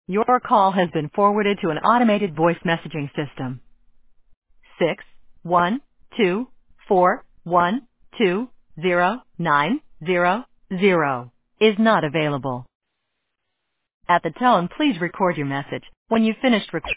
Your call has been forwarded to an automated voice messaging system. 61241209000 is not available. At the tone, please record your message. When you've finished recording,